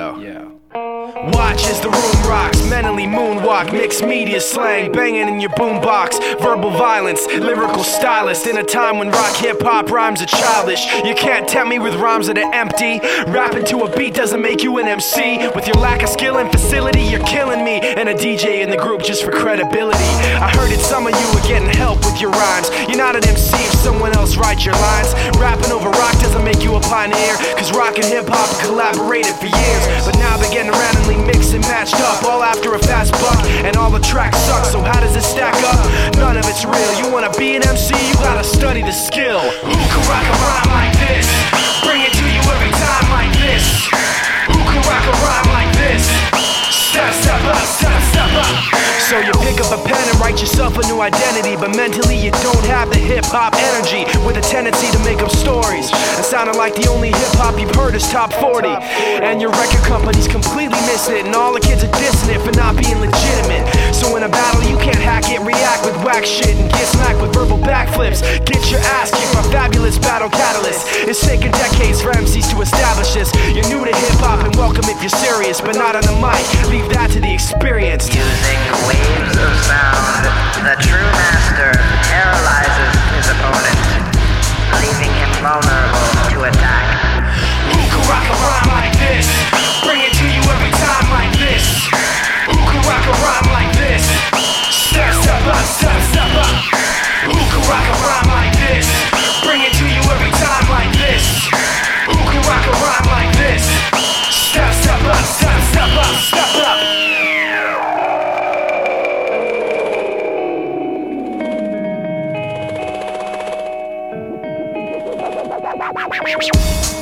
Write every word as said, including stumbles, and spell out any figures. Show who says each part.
Speaker 1: Yo. Yeah. Watch as the room rocks, mentally moonwalk, mixed media slang, banging in your boombox, verbal violence, lyrical stylist, in a time when rock hip-hop rhymes are childish. You can't tempt me with rhymes that are empty. Rapping to a beat doesn't make you an M C. With your lack of skill and facility, you're killing me, and a D J in the group just for credibility. I heard it, some of you are getting help with your rhymes. You're not an M C if someone else writes your lines. Rapping over rock doesn't make you a pioneer, cause rock and hip-hop collaborated for years, but now they're getting randomly mixed and matched up, all after a fast buck, and all the tracks suck. So how does it stack up? None of it's real. You wanna be an M C, you gotta study the skill. Who can rock a rhyme like this? Bring it to you every time like this. Who can rock a rhyme like this? Step, step up, step, step up. So you pick up a pen and write yourself a new identity, but mentally you don't have the hip-hop energy, with a tendency to make up stories and sounding like the only hip-hop you've heard is top forty, and your record company's completely missing it, and all the kids are dissing it for not being legitimate. So in a battle you can't hack it, react with whack shit, and get smacked with verbal backflips. Get your ass kicked by fabulous battle catalyst. It's taken decades for M Cs to establish this. You're new to hip-hop and welcome if you're serious, but not on the mic, leave that to the experienced.
Speaker 2: Using waves of sound, the true master paralyzes his opponent, leaving him vulnerable to attack.
Speaker 1: Who can rock a rhyme like this? Bring it to you every time like this. Who can rock a rhyme like this? Step, step up, step, step up. Who can rock a rhyme like this? Bring it to you every time like this. Who can rock a rhyme like this? Step, step up, step, step up, step up. We'll be right back.